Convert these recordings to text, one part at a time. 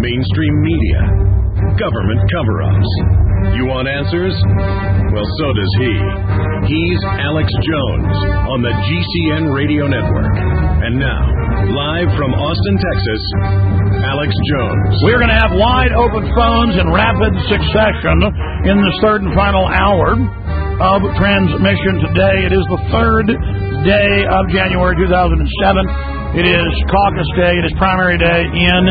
mainstream media, government cover-ups. You want answers? Well, so does he. He's Alex Jones on the GCN Radio Network. And now, live from Austin, Texas, Alex Jones. We're going to have wide open phones in rapid succession in this third and final hour of transmission today. It is the third day of January 2007. It is caucus day. It is primary day in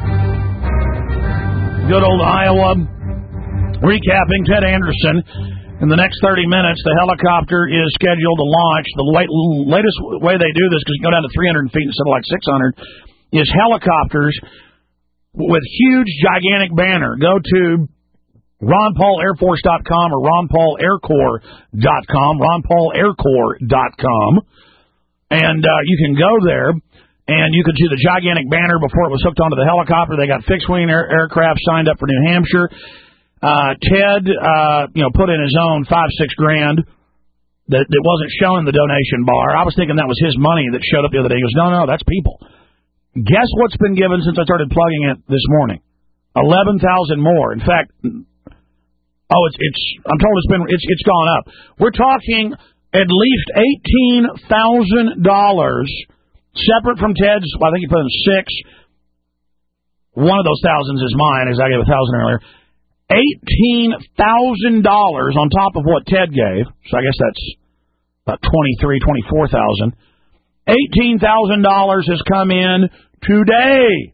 good old Iowa. Recapping, Ted Anderson. In the next 30 minutes, the helicopter is scheduled to launch. The latest way they do this, because you can go down to 300 feet instead of like 600, is helicopters with huge, gigantic banner. Go to RonPaulAirForce.com or RonPaulAirCorps.com, RonPaulAirCorps.com. And you can go there, and you can see the gigantic banner before it was hooked onto the helicopter. They got fixed-wing aircraft signed up for New Hampshire. Ted, put in his own $5-6 grand that wasn't shown in the donation bar. I was thinking that was his money that showed up the other day. He goes, no, that's people. Guess what's been given since I started plugging it this morning? 11,000 more. In fact, I'm told it's gone up. We're talking at least $18,000 separate from Ted's. I think he put in 6. One of those thousands is mine, as I gave 1,000 earlier. $18,000 on top of what Ted gave. So I guess that's about $24,000. $18,000 has come in today.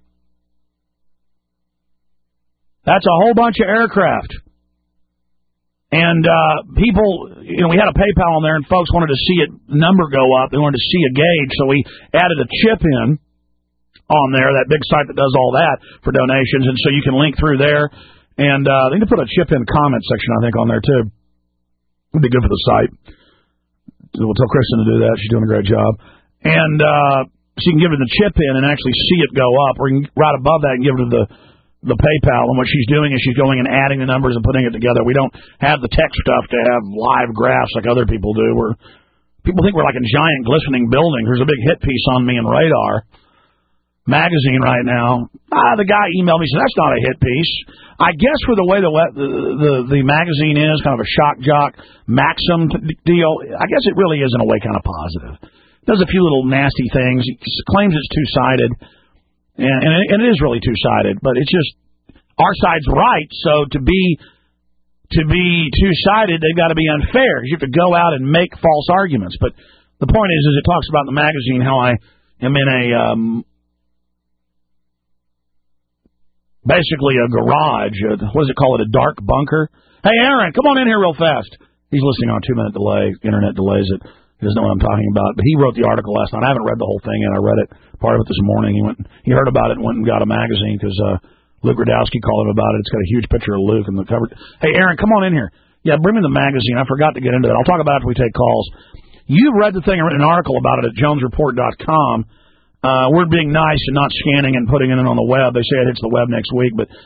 That's a whole bunch of aircraft. And people, we had a PayPal on there, and folks wanted to see the number go up. They wanted to see a gauge, so we added a chip in on there, that big site that does all that for donations, and so you can link through there. And they need to put a chip in comment section, I think, on there, too. It would be good for the site. We'll tell Kristen to do that. She's doing a great job. And so you can give her the chip in and actually see it go up, or you can, right above that, and give her the PayPal, and what she's doing is she's going and adding the numbers and putting it together. We don't have the tech stuff to have live graphs like other people do. People think we're like a giant glistening building. There's a big hit piece on me in Radar magazine right now. The guy emailed me and said, that's not a hit piece. I guess for the way the magazine is, kind of a shock jock Maxim deal, I guess it really is in a way kind of positive. It does a few little nasty things. It claims it's two-sided. And it is really two-sided, but it's just our side's right. So to be two-sided, they've got to be unfair. You have to go out and make false arguments. But the point is it talks about in the magazine how I am in basically a garage. What does it call it? A dark bunker. Hey, Aaron, come on in here real fast. He's listening on 2-minute delay. Internet delays it. He doesn't know what I'm talking about. But he wrote the article last night. I haven't read the whole thing yet. I read it, part of it this morning. He heard about it and went and got a magazine because Luke Radowski called him about it. It's got a huge picture of Luke in the cover. Hey, Aaron, come on in here. Yeah, bring me the magazine. I forgot to get into that. I'll talk about it after we take calls. You read the thing. I wrote an article about it at JonesReport.com. We're being nice and not scanning and putting it in on the web. They say it hits the web next week. But,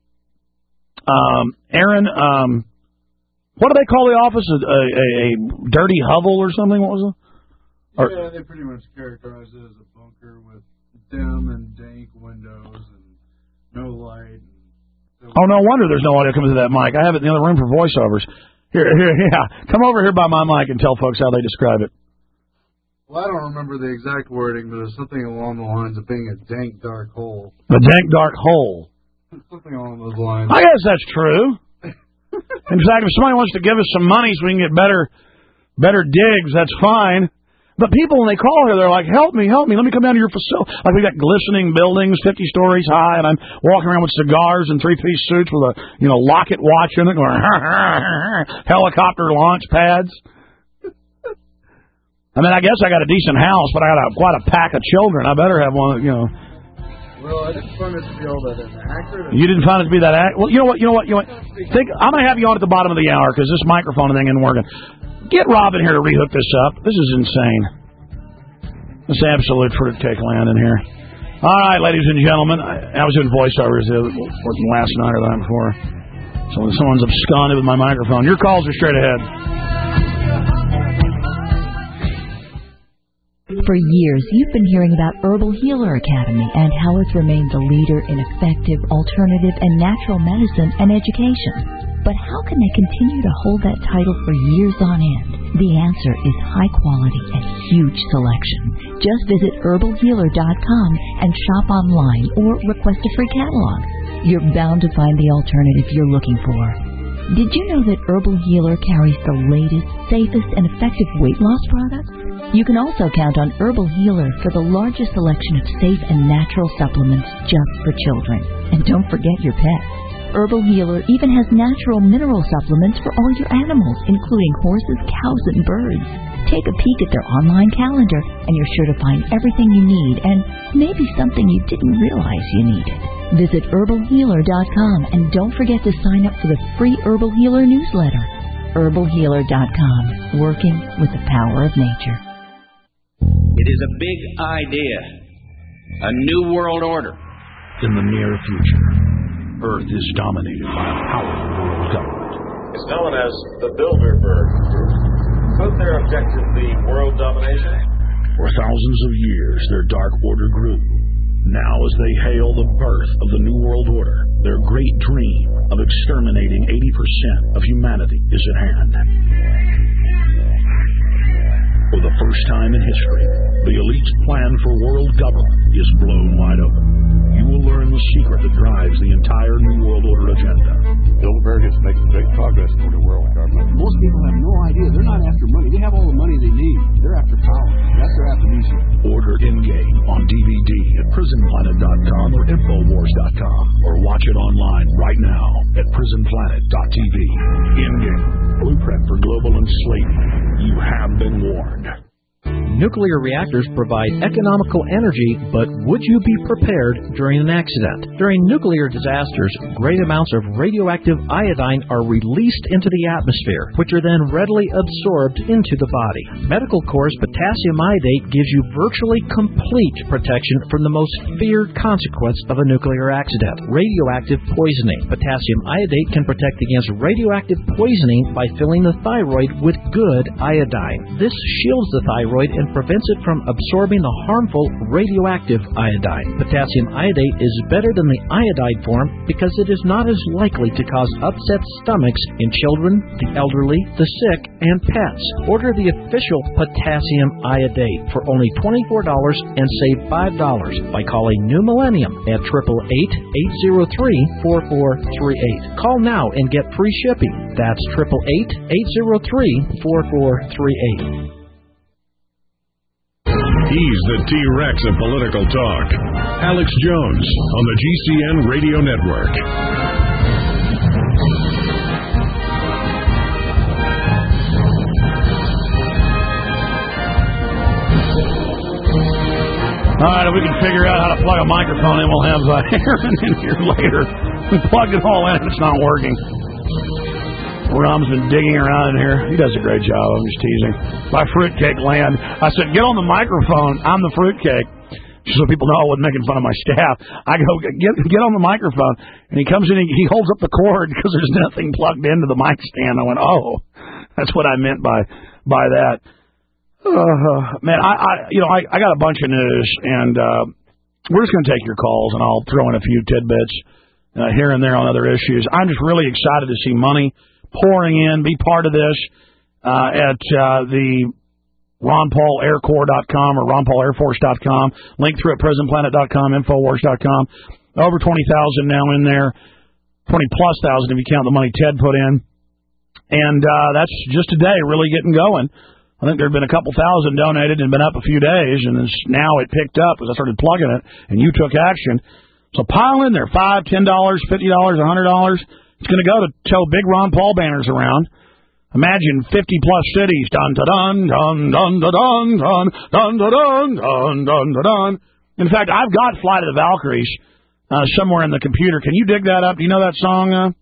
Aaron, what do they call the office? A dirty hovel or something? What was it? Yeah, they pretty much characterize it as a bunker with dim and dank windows and no light. Oh, no wonder there's no audio coming to that mic. I have it in the other room for voiceovers. Here, yeah. Come over here by my mic and tell folks how they describe it. Well, I don't remember the exact wording, but it's something along the lines of being a dank, dark hole. A dank, dark hole. Something along those lines. I guess that's true. In fact, if somebody wants to give us some money so we can get better digs, that's fine. But people, when they call here, they're like, help me, let me come down to your facility. Like, we got glistening buildings, 50 stories high, and I'm walking around with cigars and three-piece suits with a, Lockett watch in it, going, helicopter launch pads. I mean, I guess I got a decent house, but I got quite a pack of children. I better have one, Well, I didn't find it to be all that accurate. You didn't find it to be that accurate? Well, you know what? Think, I'm going to have you on at the bottom of the hour because this microphone thing isn't working. Get Robin here to rehook this up. This is insane. This absolute fruitcake land in here. All right, ladies and gentlemen. I was doing voiceovers working last night or the night before. So someone's absconded with my microphone. Your calls are straight ahead. For years, you've been hearing about Herbal Healer Academy and how it's remained the leader in effective, alternative, and natural medicine and education. But how can they continue to hold that title for years on end? The answer is high quality and huge selection. Just visit herbalhealer.com and shop online or request a free catalog. You're bound to find the alternative you're looking for. Did you know that Herbal Healer carries the latest, safest, and effective weight loss products? You can also count on Herbal Healer for the largest selection of safe and natural supplements just for children. And don't forget your pets. Herbal Healer even has natural mineral supplements for all your animals, including horses, cows, and birds. Take a peek at their online calendar, and you're sure to find everything you need and maybe something you didn't realize you needed. Visit herbalhealer.com and don't forget to sign up for the free Herbal Healer newsletter. herbalhealer.com, working with the power of nature. It is a big idea, a new world order. In the near future, Earth is dominated by a powerful world government. It's known as the Bilderberg Group. Could their objective be world domination? For thousands of years, their dark order grew. Now, as they hail the birth of the New World Order, their great dream of exterminating 80% of humanity is at hand. For the first time in history, the elite's plan for world government is blown wide open. You will learn the secret that drives the entire New World Order agenda. Bilderberg is making great progress toward a world government. Most people have no idea. They're not after money. They have all the money they need. They're after power. That's their amnesia. Order In-Game on DVD at prisonplanet.com or Infowars.com, or watch it online right now at prisonplanet.tv. In-Game, blueprint for global enslavement. You have been warned. Nuclear reactors provide economical energy, but would you be prepared during an accident? During nuclear disasters, great amounts of radioactive iodine are released into the atmosphere, which are then readily absorbed into the body. Medical Corps' potassium iodate gives you virtually complete protection from the most feared consequence of a nuclear accident, radioactive poisoning. Potassium iodate can protect against radioactive poisoning by filling the thyroid with good iodine. This shields the thyroid and prevents it from absorbing the harmful radioactive iodine. Potassium iodate is better than the iodide form because it is not as likely to cause upset stomachs in children, the elderly, the sick, and pets. Order the official potassium iodate for only $24 and save $5 by calling New Millennium at 888-803-4438. Call now and get free shipping. That's 888-803-4438. He's the T-Rex of political talk. Alex Jones on the GCN Radio Network. All right, if we can figure out how to plug a microphone in, we'll have Aaron in here later. We plugged it all in, it's not working. Rom's been digging around in here. He does a great job. I'm just teasing. My fruitcake land. I said, get on the microphone. I'm the fruitcake. So people know I wasn't making fun of my staff. I go, get on the microphone. And he comes in and he holds up the cord because there's nothing plugged into the mic stand. I went, oh, that's what I meant by that. Man, I got a bunch of news, and we're just going to take your calls, and I'll throw in a few tidbits here and there on other issues. I'm just really excited to see money pouring in, be part of this at the RonPaulAirCorps.com or RonPaulAirForce.com, link through at PrisonPlanet.com, Infowars.com. Over 20,000 now in there, 20-plus thousand if you count the money Ted put in. And that's just today really getting going. I think there have been a couple thousand donated and been up a few days, and now it picked up as I started plugging it, and you took action. So pile in there, $5, $10, $50, $100. It's going to go to tow big Ron Paul banners around. Imagine 50-plus cities. Dun, dun, dun, dun, dun, dun, dun, dun, dun, dun, dun, dun, dun. In fact, I've got Flight of the Valkyries somewhere in the computer. Can you dig that up? Do you know that song? In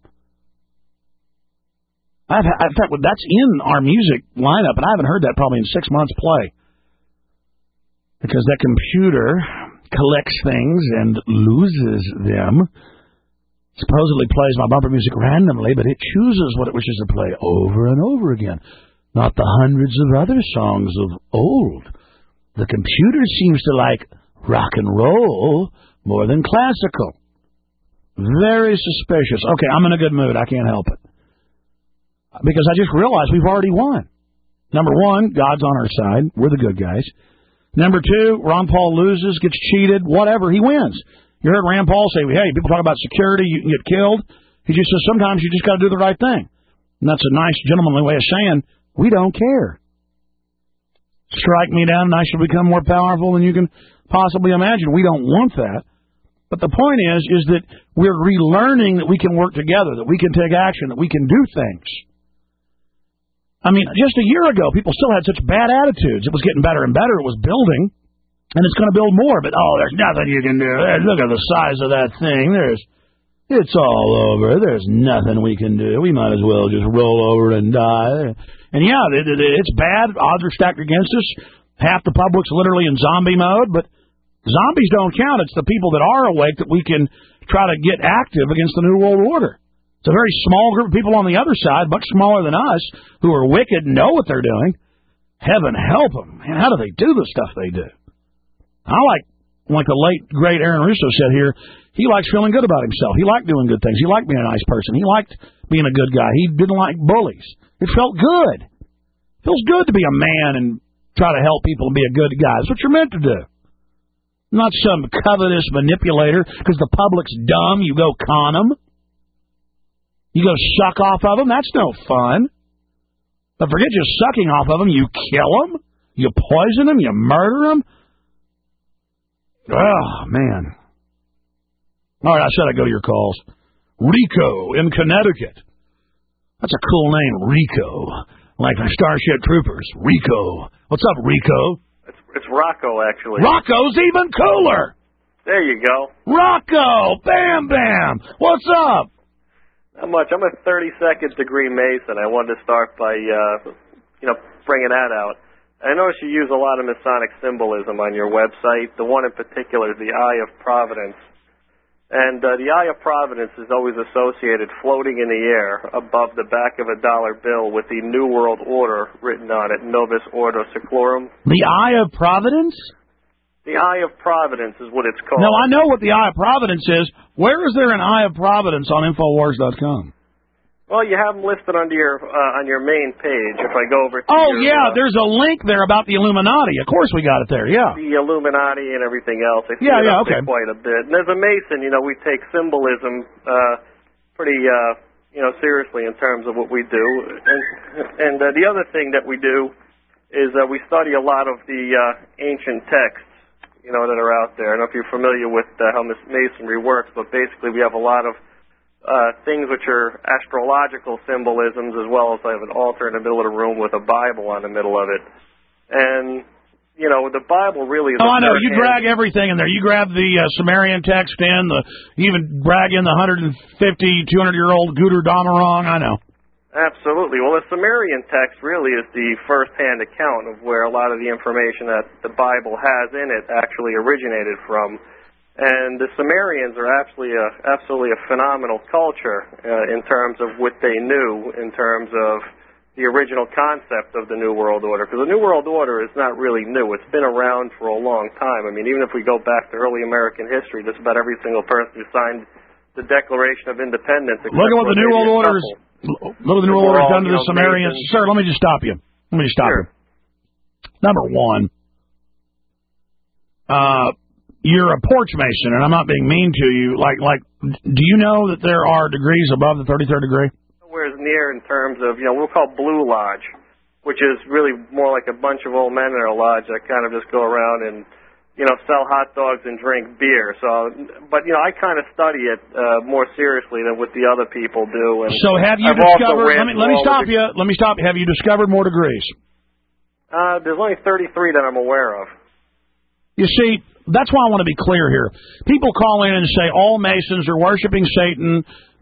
fact, that's in our music lineup, and I haven't heard that probably in 6 months play. Because that computer collects things and loses them. Supposedly plays my bumper music randomly, but it chooses what it wishes to play over and over again. Not the hundreds of other songs of old. The computer seems to like rock and roll more than classical. Very suspicious. Okay, I'm in a good mood. I can't help it. Because I just realized we've already won. Number one, God's on our side. We're the good guys. Number two, Ron Paul loses, gets cheated, whatever, he wins. You heard Rand Paul say, hey, people talk about security, you can get killed. He just says sometimes you just got to do the right thing. And that's a nice, gentlemanly way of saying, we don't care. Strike me down and I shall become more powerful than you can possibly imagine. We don't want that. But the point is that we're relearning that we can work together, that we can take action, that we can do things. I mean, just a year ago, people still had such bad attitudes. It was getting better and better. It was building, and it's going to build more. But, there's nothing you can do. Look at the size of that thing. It's all over. There's nothing we can do. We might as well just roll over and die. And, yeah, it's bad. Odds are stacked against us. Half the public's literally in zombie mode. But zombies don't count. It's the people that are awake that we can try to get active against the New World Order. It's a very small group of people on the other side, much smaller than us, who are wicked and know what they're doing. Heaven help them. Man, how do they do the stuff they do? I like the late, great Aaron Russo said here, he likes feeling good about himself. He liked doing good things. He liked being a nice person. He liked being a good guy. He didn't like bullies. It felt good. It feels good to be a man and try to help people and be a good guy. That's what you're meant to do. Not some covetous manipulator because the public's dumb. You go con them. You go suck off of them? That's no fun. But forget just sucking off of them. You kill them. You poison them. You murder them. Oh, man. All right, I said I'd go to your calls. Rico in Connecticut. That's a cool name, Rico. Like the Starship Troopers. Rico. What's up, Rico? It's Rocco, actually. Rocco's even cooler. There you go. Rocco. Bam, bam. What's up? Not much. I'm a 32nd degree Mason. I wanted to start by, bringing that out. I noticed you use a lot of Masonic symbolism on your website. The one in particular is the Eye of Providence. And the Eye of Providence is always associated floating in the air above the back of a dollar bill with the New World Order written on it, Novus Ordo Seclorum. The Eye of Providence? The Eye of Providence is what it's called. No, I know what the Eye of Providence is. Where is there an Eye of Providence on Infowars.com? Well, you have them listed under your on your main page. If I go over to there's a link there about the Illuminati. Of course we got it there, yeah. The Illuminati and everything else. I see okay. Quite a bit. And as a Mason, we take symbolism pretty seriously in terms of what we do. And the other thing that we do is we study a lot of the ancient texts, that are out there. I don't know if you're familiar with how Masonry works, but basically we have a lot of things which are astrological symbolisms, as well as I have an altar in the middle of the room with a Bible on the middle of it. And, the Bible really is... Oh, I know. You drag everything in there. You grab the Sumerian text in, you even drag in the 150, 200-year-old Guder Damarong. I know. Absolutely. Well, the Sumerian text really is the first-hand account of where a lot of the information that the Bible has in it actually originated from. And the Sumerians are absolutely a phenomenal culture in terms of what they knew, in terms of the original concept of the New World Order. Because the New World Order is not really new. It's been around for a long time. I mean, even if we go back to early American history, just about every single person who signed the Declaration of Independence... Look at what the New World Order is... Look what the New World Order has done to the Sumerians. Sir, let me just stop you. Sure. Number one, you're a porch mason, and I'm not being mean to you. Do you know that there are degrees above the 33rd degree? Nowhere near in terms of, we'll call Blue Lodge, which is really more like a bunch of old men in a lodge that kind of just go around and, sell hot dogs and drink beer. But I kind of study it more seriously than what the other people do. And so have you discovered, let me stop you. Let me stop you. Have you discovered more degrees? There's only 33 that I'm aware of. You see, that's why I want to be clear here. People call in and say all Masons are worshiping Satan,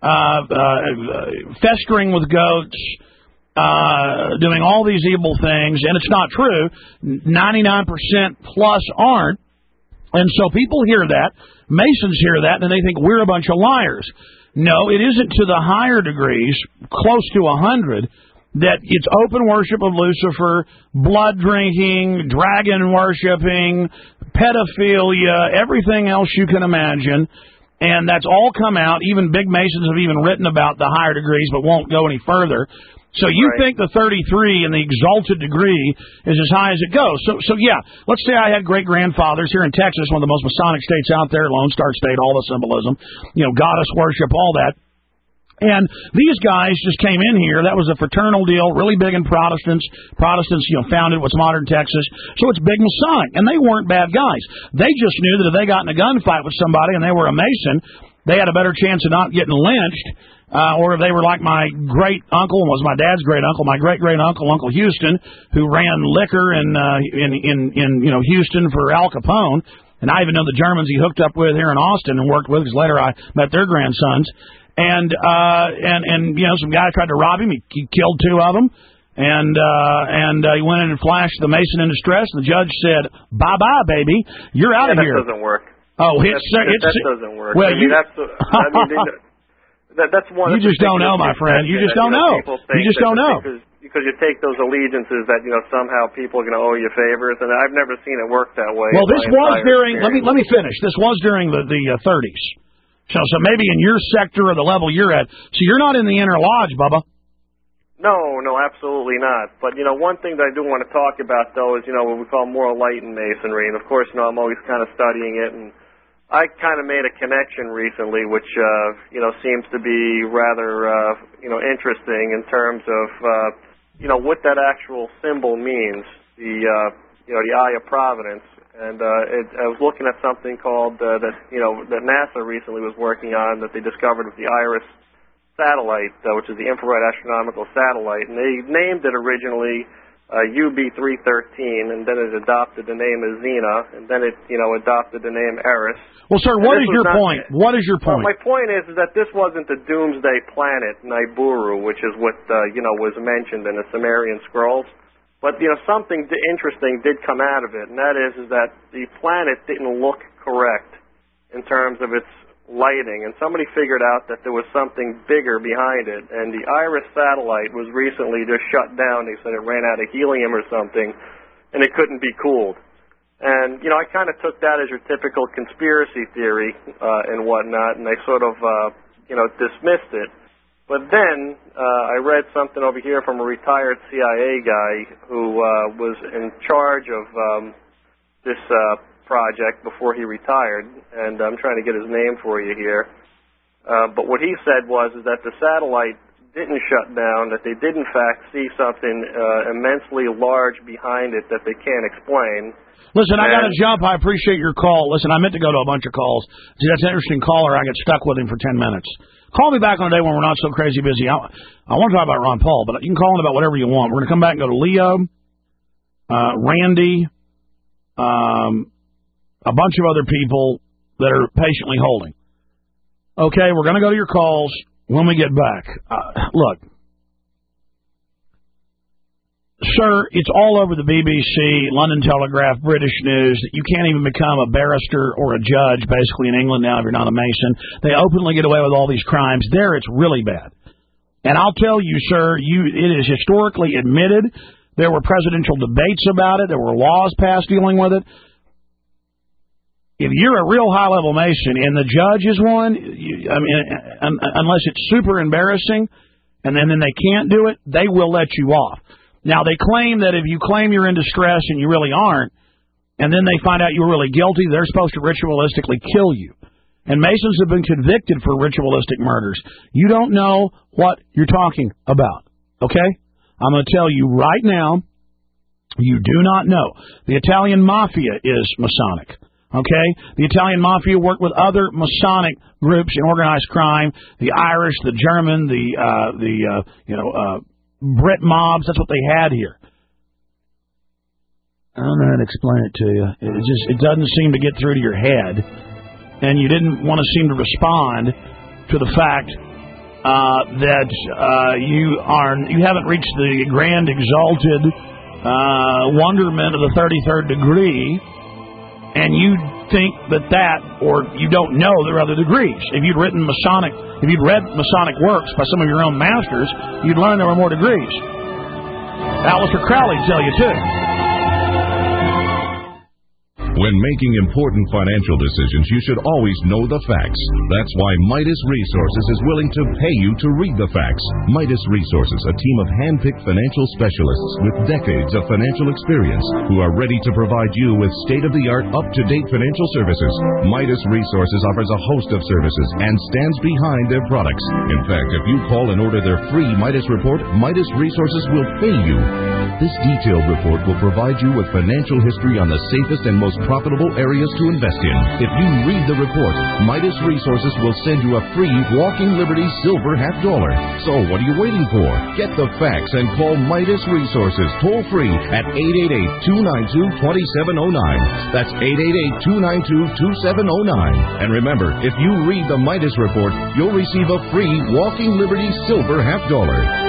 festering with goats, doing all these evil things, and it's not true. 99% plus aren't. And so people hear that, Masons hear that, and they think we're a bunch of liars. No, it isn't to the higher degrees, close to 100. that it's open worship of Lucifer, blood drinking, dragon worshiping, pedophilia, everything else you can imagine. And that's all come out. Even big Masons have even written about the higher degrees, but won't go any further. So you think the 33 and the exalted degree is as high as it goes. So yeah, let's say I had great-grandfathers here in Texas, one of the most Masonic states out there, Lone Star State, all the symbolism, goddess worship, all that. And these guys just came in here. That was a fraternal deal, really big in Protestants. Protestants, founded what's modern Texas. So it's big Masonic. And they weren't bad guys. They just knew that if they got in a gunfight with somebody and they were a Mason, they had a better chance of not getting lynched. Or if they were like my great uncle, was my dad's great uncle, my great great uncle, Uncle Houston, who ran liquor in Houston for Al Capone. And I even know the Germans he hooked up with here in Austin and worked with, because later I met their grandsons. And some guy tried to rob him. He killed two of them, and he went in and flashed the Mason in distress. And the judge said, "Bye bye, baby, you're out of here." That doesn't work. Oh, that doesn't work. Well, that's one. You just don't know, my friend. You just don't know. You just don't know. Because you take those allegiances that somehow people are going to owe you favors, and I've never seen it work that way. Well, this was during. Let me finish. This was during the 30s. So maybe in your sector or the level you're at. So you're not in the inner lodge, Bubba. No, absolutely not. But, one thing that I do want to talk about, though, is, what we call more enlightened Masonry. And, of course, I'm always kind of studying it. And I kind of made a connection recently, which, seems to be rather, interesting in terms of, what that actual symbol means, the Eye of Providence. And I was looking at something called that NASA recently was working on, that they discovered with the IRIS satellite, which is the infrared astronomical satellite, and they named it originally UB313, and then it adopted the name of Xena, and then it adopted the name Eris. Well, sir, what is your point? What is your point? Well, my point is that this wasn't the doomsday planet Nibiru, which is what was mentioned in the Sumerian scrolls. But, something interesting did come out of it, and that is that the planet didn't look correct in terms of its lighting, and somebody figured out that there was something bigger behind it, and the IRIS satellite was recently just shut down. They said it ran out of helium or something, and it couldn't be cooled. And, I kind of took that as your typical conspiracy theory and whatnot, and I sort of, dismissed it. But then I read something over here from a retired CIA guy who was in charge of this project before he retired, and I'm trying to get his name for you here. But what he said was that the satellite didn't shut down, that they did in fact see something immensely large behind it that they can't explain. Listen, I got to jump. I appreciate your call. Listen, I meant to go to a bunch of calls. See, that's an interesting caller. I get stuck with him for 10 minutes. Call me back on a day when we're not so crazy busy. I want to talk about Ron Paul, but you can call in about whatever you want. We're going to come back and go to Leo, Randy, a bunch of other people that are patiently holding. Okay, we're going to go to your calls when we get back. Look, sir, it's all over the BBC, London Telegraph, British News, that you can't even become a barrister or a judge, basically, in England now if you're not a Mason. They openly get away with all these crimes. There, it's really bad. And I'll tell you, sir, it is historically admitted. There were presidential debates about it. There were laws passed dealing with it. If you're a real high-level Mason and the judge is one, unless it's super embarrassing, and then they can't do it, they will let you off. Now, they claim that if you claim you're in distress and you really aren't, and then they find out you're really guilty, they're supposed to ritualistically kill you. And Masons have been convicted for ritualistic murders. You don't know what you're talking about, okay? I'm going to tell you right now, you do not know. The Italian Mafia is Masonic, okay? The Italian Mafia worked with other Masonic groups in organized crime, the Irish, the German, Brit mobs. That's what they had here. I don't know how to explain it to you. It doesn't seem to get through to your head, and you didn't want to seem to respond to the fact that you haven't reached the grand exalted wonderment of the 33rd degree, and you think that, or you don't know there are other degrees. If you'd read Masonic works by some of your own masters, you'd learn there were more degrees. Aleister Crowley will tell you, too. When making important financial decisions, you should always know the facts. That's why Midas Resources is willing to pay you to read the facts. Midas Resources, a team of hand-picked financial specialists with decades of financial experience who are ready to provide you with state-of-the-art, up-to-date financial services. Midas Resources offers a host of services and stands behind their products. In fact, if you call and order their free Midas report, Midas Resources will pay you. This detailed report will provide you with financial history on the safest and most profitable areas to invest in. If you read the report, Midas Resources will send you a free Walking Liberty silver $50. So what are you waiting for? Get the facts and call Midas Resources toll free at 888-292-2709. That's 888-292-2709. And remember, if you read the Midas report, you'll receive a free Walking Liberty silver $50.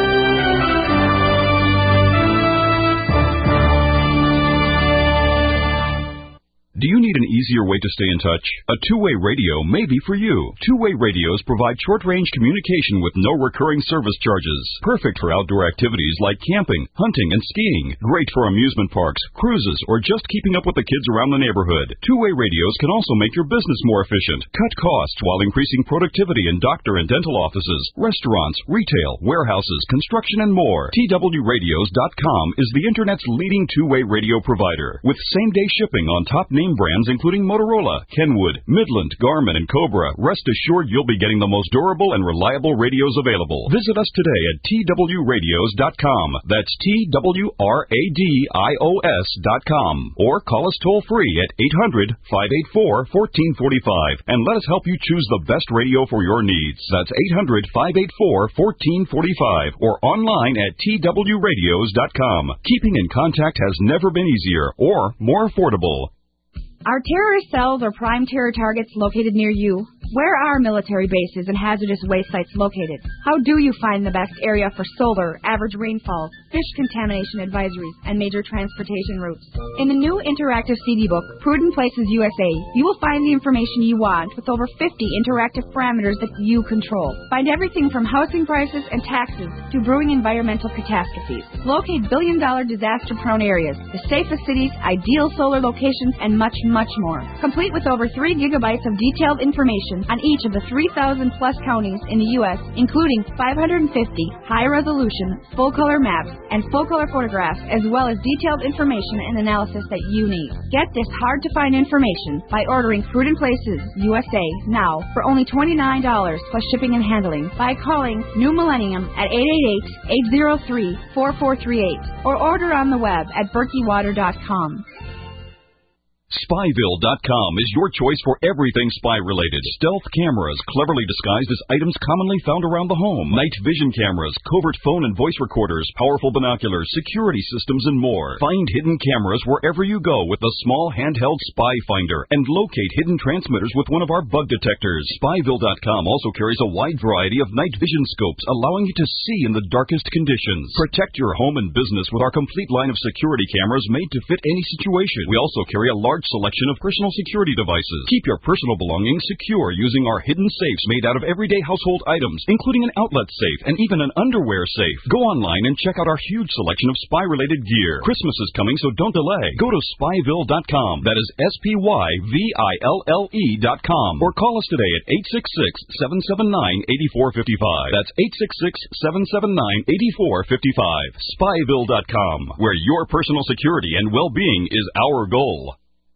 Do you need an easier way to stay in touch? A two-way radio may be for you. Two-way radios provide short-range communication with no recurring service charges. Perfect for outdoor activities like camping, hunting, and skiing. Great for amusement parks, cruises, or just keeping up with the kids around the neighborhood. Two-way radios can also make your business more efficient. Cut costs while increasing productivity in doctor and dental offices, restaurants, retail, warehouses, construction, and more. TWRadios.com is the Internet's leading two-way radio provider. With same-day shipping on top name brands including Motorola, Kenwood, Midland, Garmin, and Cobra, rest assured you'll be getting the most durable and reliable radios available. Visit us today at TWRadios.com. That's TWRADIOS.com. Or call us toll-free at 800-584-1445 and let us help you choose the best radio for your needs. That's 800-584-1445 or online at TWRadios.com. Keeping in contact has never been easier or more affordable. Are terrorist cells or prime terror targets located near you? Where are military bases and hazardous waste sites located? How do you find the best area for solar, average rainfall, fish contamination advisories, and major transportation routes? In the new interactive CD book, Prudent Places USA, you will find the information you want with over 50 interactive parameters that you control. Find everything from housing prices and taxes to brewing environmental catastrophes. Locate billion-dollar disaster-prone areas, the safest cities, ideal solar locations, and much more. Complete with over 3 gigabytes of detailed information on each of the 3,000-plus counties in the U.S., including 550 high-resolution, full-color maps and full-color photographs, as well as detailed information and analysis that you need. Get this hard-to-find information by ordering Prudent Places USA now for only $29 plus shipping and handling by calling New Millennium at 888-803-4438 or order on the web at berkeywater.com. Spyville.com is your choice for everything spy-related. Stealth cameras, cleverly disguised as items commonly found around the home. Night vision cameras, covert phone and voice recorders, powerful binoculars, security systems, and more. Find hidden cameras wherever you go with the small handheld Spy Finder and locate hidden transmitters with one of our bug detectors. Spyville.com also carries a wide variety of night vision scopes, allowing you to see in the darkest conditions. Protect your home and business with our complete line of security cameras made to fit any situation. We also carry a large selection of personal security devices. Keep your personal belongings secure using our hidden safes made out of everyday household items, including an outlet safe and even an underwear safe. Go online and check out our huge selection of spy-related gear. Christmas is coming, so don't delay. Go to Spyville.com. That is SPYVILLE.com. Or call us today at 866-779-8455. That's 866-779-8455. Spyville.com, where your personal security and well-being is our goal.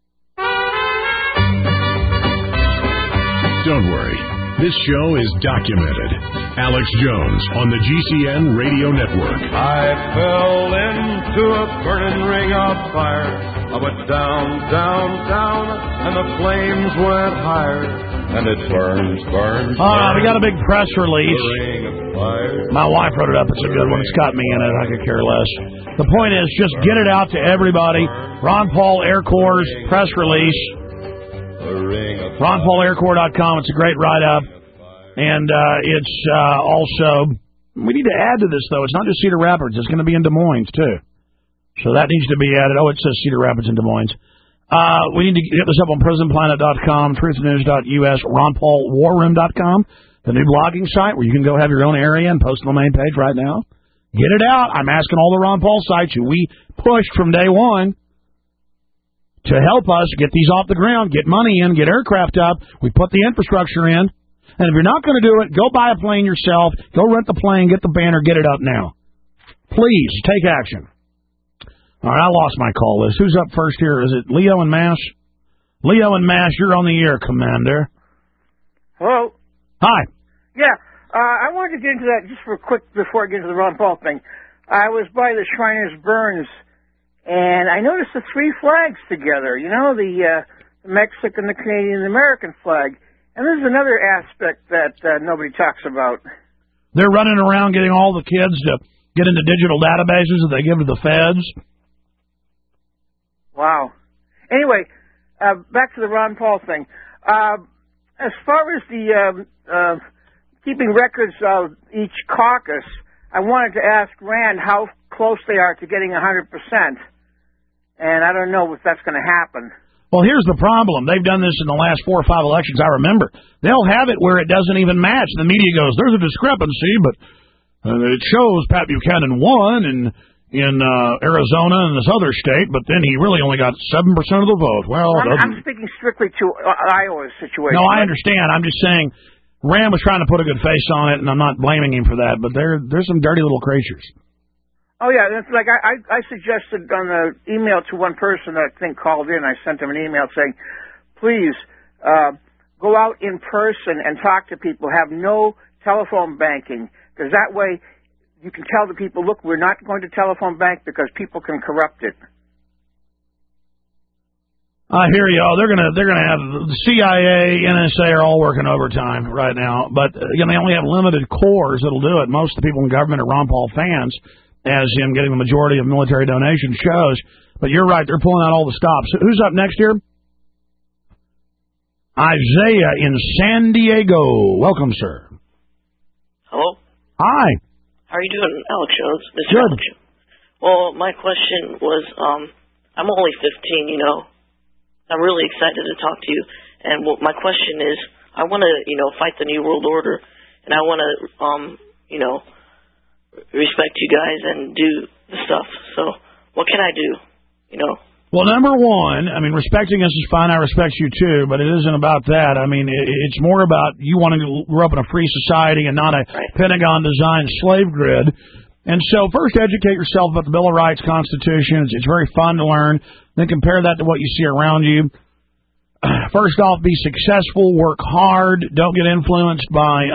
Don't worry. This show is documented. Alex Jones on the GCN Radio Network. I fell into a burning ring of fire. I went down, down, down, and the flames went higher. And it burns. We got a big press release. My wife wrote it up. It's a good one. It's got me in it. I could care less. The point is, just get it out to everybody. Ron Paul Air Corps' press release. RonPaulAirCorps.com. It's a great write-up. And it's also, we need to add to this, though. It's not just Cedar Rapids. It's going to be in Des Moines, too. So that needs to be added. Oh, it says Cedar Rapids and Des Moines. We need to get this up on PrisonPlanet.com, TruthNews.us, RonPaulWarRoom.com, the new blogging site where you can go have your own area and post on the main page right now. Get it out. I'm asking all the Ron Paul sites who we pushed from day one to help us get these off the ground, get money in, get aircraft up. We put the infrastructure in. And if you're not going to do it, go buy a plane yourself. Go rent the plane, get the banner, get it up now. Please, take action. All right, I lost my call list. Who's up first here? Is it Leo and Mass? Leo and Mass, you're on the air, Commander. Hello? Hi. Yeah, I wanted to get into that just for a quick, before I get into the Ron Paul thing. I was by the Shriners Burns, and I noticed the three flags together, you know, the Mexican, the Canadian, and the American flag. And there's another aspect that nobody talks about. They're running around getting all the kids to get into digital databases that they give to the feds. Wow. Anyway, back to the Ron Paul thing. As far as the keeping records of each caucus, I wanted to ask Rand how close they are to getting 100%. And I don't know if that's going to happen. Well, here's the problem. They've done this in the last 4 or 5 elections, I remember. They'll have it where it doesn't even match. The media goes, there's a discrepancy, but it shows Pat Buchanan won in Arizona and this other state, but then he really only got 7% of the vote. Well, I'm speaking strictly to Iowa's situation. No, I understand. I'm just saying Rand was trying to put a good face on it, and I'm not blaming him for that, but there's some dirty little creatures. Oh, yeah, it's like I suggested on the email to one person that I think called in. I sent him an email saying, please go out in person and talk to people. Have no telephone banking, because that way you can tell the people, look, we're not going to telephone bank because people can corrupt it. I hear you. Oh, they're gonna have the CIA, NSA are all working overtime right now, but again, they only have limited cores that'll do it. Most of the people in government are Ron Paul fans, as him getting the majority of military donations shows. But you're right, they're pulling out all the stops. Who's up next here? Isaiah in San Diego. Welcome, sir. Hello? Hi. How are you doing, Alex Jones? Mr. Good. Alex Jones. Well, my question was, I'm only 15, you know. I'm really excited to talk to you. And my question is, I want to, fight the New World Order, and I want to, respect you guys and do the stuff. So what can I do, Well, number one, respecting us is fine. I respect you too, but it isn't about that. It's more about you wanting to grow up in a free society and not a Pentagon-designed slave grid. And so first educate yourself about the Bill of Rights, Constitution. It's very fun to learn. Then compare that to what you see around you. First off, be successful, work hard, don't get influenced by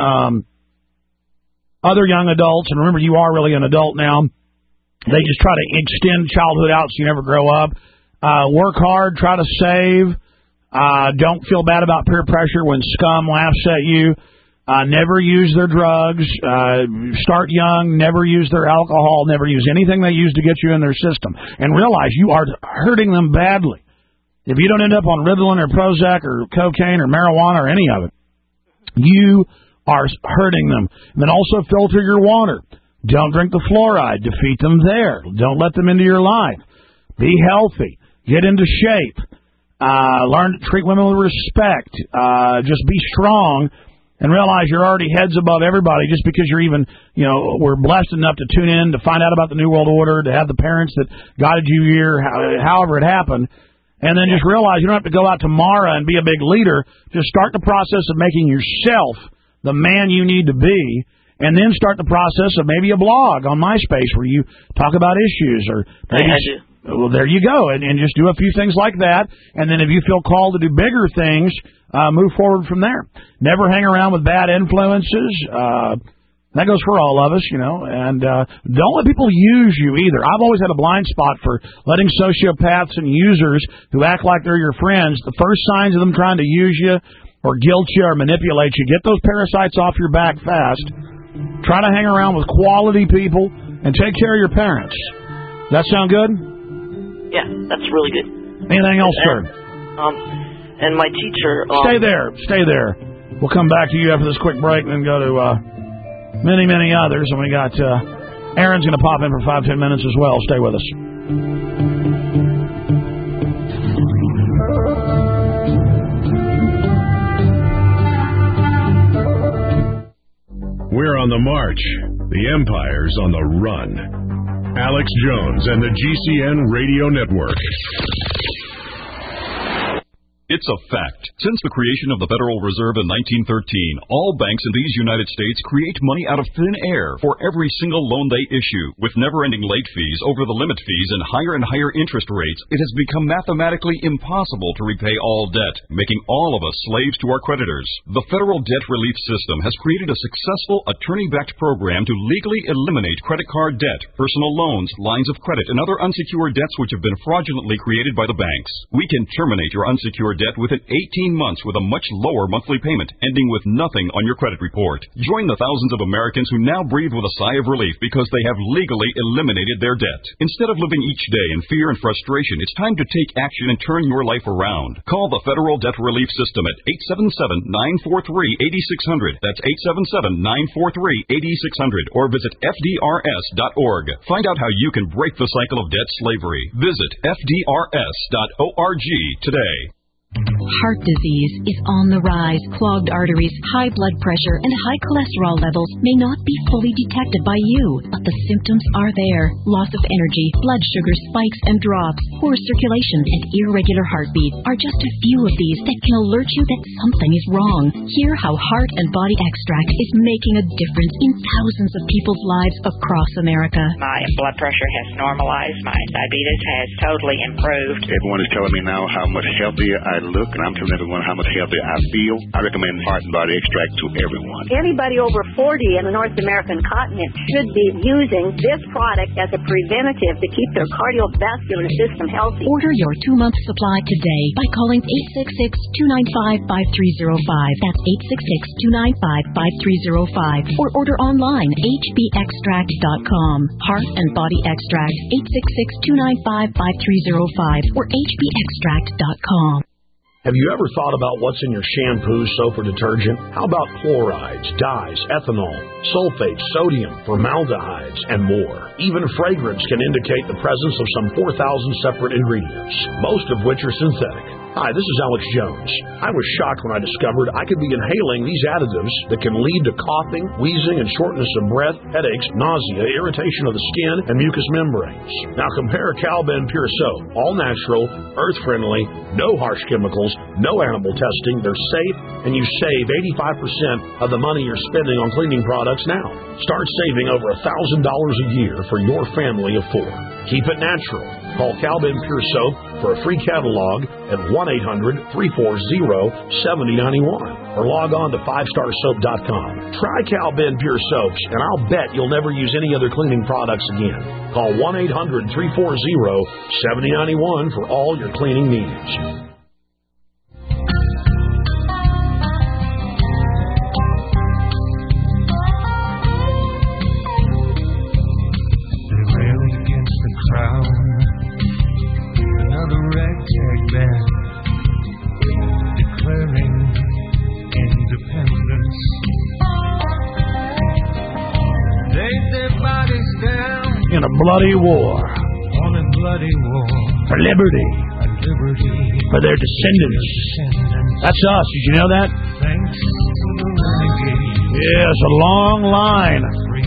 other young adults. And remember, you are really an adult now. They just try to extend childhood out so you never grow up. Work hard, try to save. Don't feel bad about peer pressure when scum laughs at you. Never use their drugs. Start young. Never use their alcohol. Never use anything they use to get you in their system. And realize you are hurting them badly. If you don't end up on Ritalin or Prozac or cocaine or marijuana or any of it, you are hurting them. And then also filter your water. Don't drink the fluoride. Defeat them there. Don't let them into your life. Be healthy. Get into shape. Learn to treat women with respect. Just be strong. And realize you're already heads above everybody just because you're even, we're blessed enough to tune in, to find out about the New World Order, to have the parents that guided you here, however it happened. And then just realize you don't have to go out tomorrow and be a big leader. Just start the process of making yourself the man you need to be, and then start the process of maybe a blog on MySpace where you talk about issues. Or maybe, well, there you go, and just do a few things like that. And then if you feel called to do bigger things, move forward from there. Never hang around with bad influences. That goes for all of us, and don't let people use you either. I've always had a blind spot for letting sociopaths and users who act like they're your friends. The first signs of them trying to use you or guilt you or manipulate you, get those parasites off your back fast. Try to hang around with quality people and take care of your parents. That sound good? Yeah, that's really good. Anything else, sir? And my teacher... Stay there. We'll come back to you after this quick break and then go to many, many others. And we got Aaron's going to pop in for 5-10 minutes as well. Stay with us. We're on the march. The empire's on the run. Alex Jones and the GCN Radio Network. It's a fact. Since the creation of the Federal Reserve in 1913, all banks in these United States create money out of thin air for every single loan they issue. With never-ending late fees, over-the-limit fees, and higher interest rates, it has become mathematically impossible to repay all debt, making all of us slaves to our creditors. The Federal Debt Relief System has created a successful attorney-backed program to legally eliminate credit card debt, personal loans, lines of credit, and other unsecured debts which have been fraudulently created by the banks. We can terminate your unsecured debt within 18 months with a much lower monthly payment, ending with nothing on your credit report. Join the thousands of Americans who now breathe with a sigh of relief because they have legally eliminated their debt. Instead of living each day in fear and frustration, it's time to take action and turn your life around. Call the Federal Debt Relief System at 877-943-8600. That's 877-943-8600. Or visit FDRS.org. Find out how you can break the cycle of debt slavery. Visit FDRS.org today. Heart disease is on the rise. Clogged arteries, high blood pressure, and high cholesterol levels may not be fully detected by you, but the symptoms are there. Loss of energy, blood sugar spikes and drops, poor circulation, and irregular heartbeat are just a few of these that can alert you that something is wrong. Hear how Heart and Body Extract is making a difference in thousands of people's lives across America. My blood pressure has normalized. My diabetes has totally improved. Everyone is telling me now how much healthier I look, and I'm telling everyone how much healthier I feel. I recommend Heart and Body Extract to everyone. Anybody over 40 in the North American continent should be using this product as a preventative to keep their cardiovascular system healthy. Order your 2-month supply today by calling 866-295-5305. That's 866-295-5305. Or order online, hbextract.com. Heart and Body Extract, 866-295-5305 or hbextract.com. Have you ever thought about what's in your shampoo, soap, or detergent? How about chlorides, dyes, ethanol, sulfates, sodium, formaldehydes, and more? Even fragrance can indicate the presence of some 4,000 separate ingredients, most of which are synthetic. Hi, this is Alex Jones. I was shocked when I discovered I could be inhaling these additives that can lead to coughing, wheezing, and shortness of breath, headaches, nausea, irritation of the skin, and mucous membranes. Now compare Cal-Ben Pure Soap. All natural, earth-friendly, no harsh chemicals, no animal testing. They're safe, and you save 85% of the money you're spending on cleaning products now. Start saving over $1,000 a year for your family of 4. Keep it natural. Call Cal-Ben Pure Soap for a free catalog at 1-800-340-7091 or log on to 5starsoap.com. Try Cal-Ben Pure Soaps, and I'll bet you'll never use any other cleaning products again. Call 1-800-340-7091 for all your cleaning needs. Another ragtag band declaring independence. Laid their bodies down in a bloody war. On a bloody war. For liberty. For their descendants. That's us. Did you know that? Thanks to the renegades. Yes, a long line.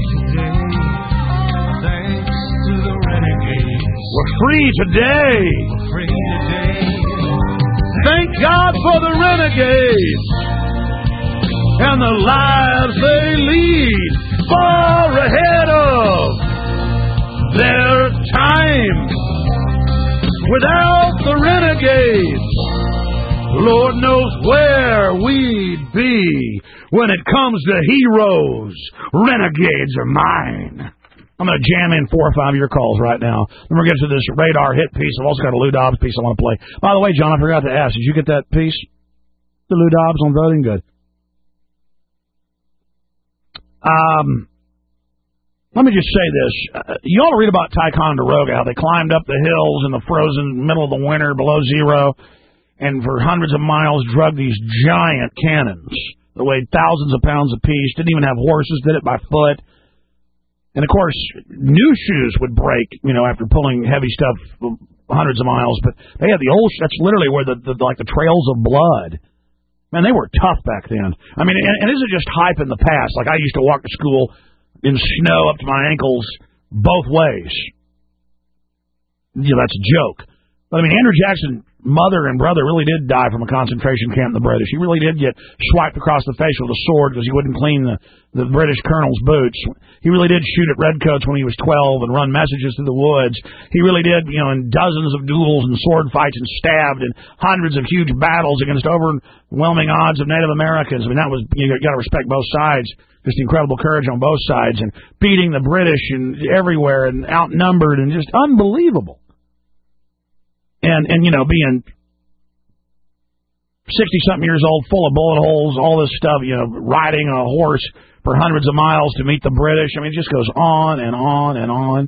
We're free today. We're free today. Thank God for the renegades and the lives they lead far ahead of their time. Without the renegades, Lord knows where we'd be when it comes to heroes. Renegades are mine. I'm going to jam in 4 or 5 of your calls right now. Then we'll get to this radar hit piece. I've also got a Lou Dobbs piece I want to play. By the way, John, I forgot to ask, did you get that piece? The Lou Dobbs on voting? Good. Let me just say this. You ought to read about Ticonderoga, how they climbed up the hills in the frozen middle of the winter below zero and for hundreds of miles drug these giant cannons that weighed thousands of pounds apiece, didn't even have horses, did it by foot. And, of course, new shoes would break, after pulling heavy stuff hundreds of miles. But they had the old, that's literally where the trails of blood. Man, they were tough back then. I mean, and this is just hype in the past. Like, I used to walk to school, in snow up to my ankles both ways. That's a joke. But, I mean, Andrew Jackson's mother and brother really did die from a concentration camp in the British. He really did get swiped across the face with a sword because he wouldn't clean the British colonel's boots. He really did shoot at redcoats when he was 12 and run messages through the woods. He really did, in dozens of duels and sword fights and stabbed in hundreds of huge battles against overwhelming odds of Native Americans. I mean, you got to respect both sides. Just incredible courage on both sides and beating the British and everywhere and outnumbered and just unbelievable. And being 60-something years old, full of bullet holes, all this stuff, riding a horse for hundreds of miles to meet the British. I mean, it just goes on and on and on.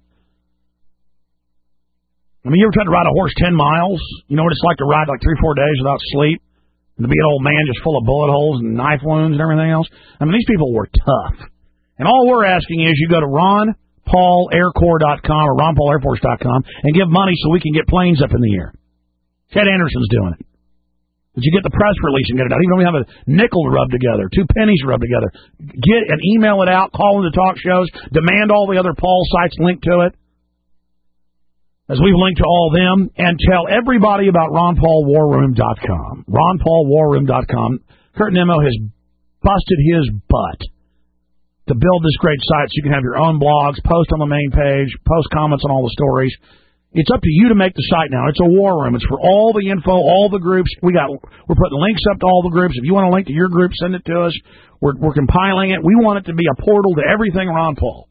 I mean, you ever tried to ride a horse 10 miles? You know what it's like to ride like 3-4 days without sleep? And to be an old man just full of bullet holes and knife wounds and everything else? I mean, these people were tough. And all we're asking is you go to RonPaulAirCorps.com or RonPaulAirForce.com and give money so we can get planes up in the air. Ted Anderson's doing it. Did you get the press release and get it out? Even though we have a nickel to rub together, 2 pennies to rub together. Get and email it out, call into talk shows, demand all the other Paul sites link to it, as we've linked to all of them, and tell everybody about RonPaulWarRoom.com. RonPaulWarRoom.com. Kurt Nimmo has busted his butt to build this great site so you can have your own blogs, post on the main page, post comments on all the stories. It's up to you to make the site now. It's a war room. It's for all the info, all the groups. We're putting links up to all the groups. If you want a link to your group, send it to us. We're compiling it. We want it to be a portal to everything Ron Paul.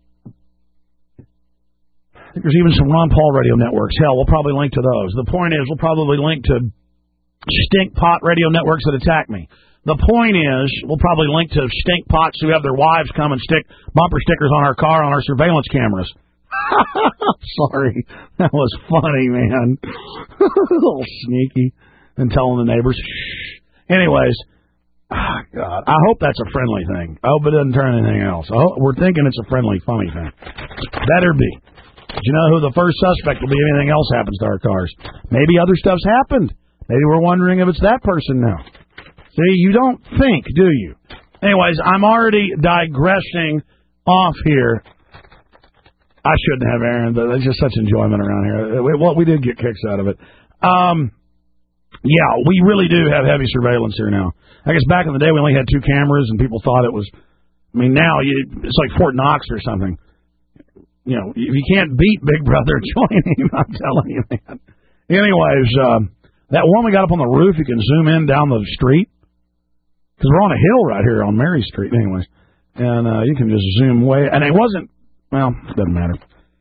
I think there's even some Ron Paul radio networks. Hell, we'll probably link to those. The point is, we'll probably link to stink pot radio networks that attack me. The point is, we'll probably link to stink pots who have their wives come and stick bumper stickers on our car on our surveillance cameras. Sorry, that was funny, man. A little sneaky and telling the neighbors. Shh. Anyways, God, I hope that's a friendly thing. I hope it doesn't turn anything else. We're thinking it's a friendly, funny thing. Better be. But you know who the first suspect will be if anything else happens to our cars? Maybe other stuff's happened. Maybe we're wondering if it's that person now. See, you don't think, do you? Anyways, I'm already digressing off here. I shouldn't have, Aaron, but there's just such enjoyment around here. We did get kicks out of it. Yeah, we really do have heavy surveillance here now. I guess back in the day we only had 2 cameras and people thought it was, I mean, now it's like Fort Knox or something. You know, if you can't beat Big Brother, join him, I'm telling you, man. Anyways, that one we got up on the roof, you can zoom in down the street. Because we're on a hill right here on Mary Street, anyways. And you can just zoom way, and it wasn't, well, it doesn't matter.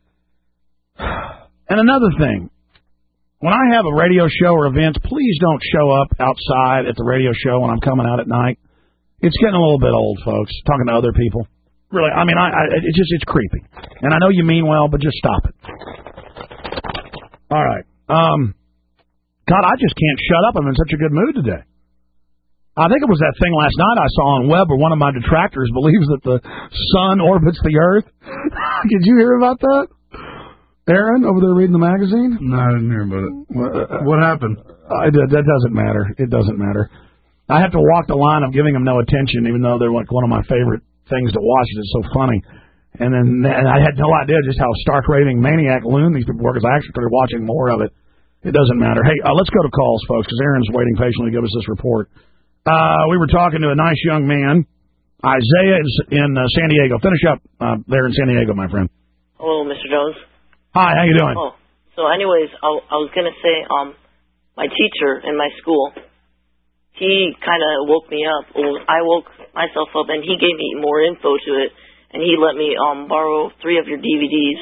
And another thing, when I have a radio show or events, please don't show up outside at the radio show when I'm coming out at night. It's getting a little bit old, folks, talking to other people. Really, I mean, it's creepy. And I know you mean well, but just stop it. All right. God, I just can't shut up. I'm in such a good mood today. I think it was that thing last night I saw on web where one of my detractors believes that the sun orbits the earth. Did you hear about that? Aaron, over there reading the magazine? No, I didn't hear about it. What happened? That doesn't matter. It doesn't matter. I have to walk the line of giving them no attention, even though they're like one of my favorite things to watch. It's so funny. And I had no idea just how stark raving maniac loon these people were, because I actually started watching more of it. It doesn't matter. Hey, let's go to calls, folks, because Aaron's waiting patiently to give us this report. We were talking to a nice young man. Isaiah is in San Diego. Finish up there in San Diego, my friend. Hello, Mr. Jones. Hi, how you doing? Oh, so anyways, I was going to say, my teacher in my school, he kind of woke me up. I woke myself up, and he gave me more info to it, and he let me borrow 3 of your DVDs.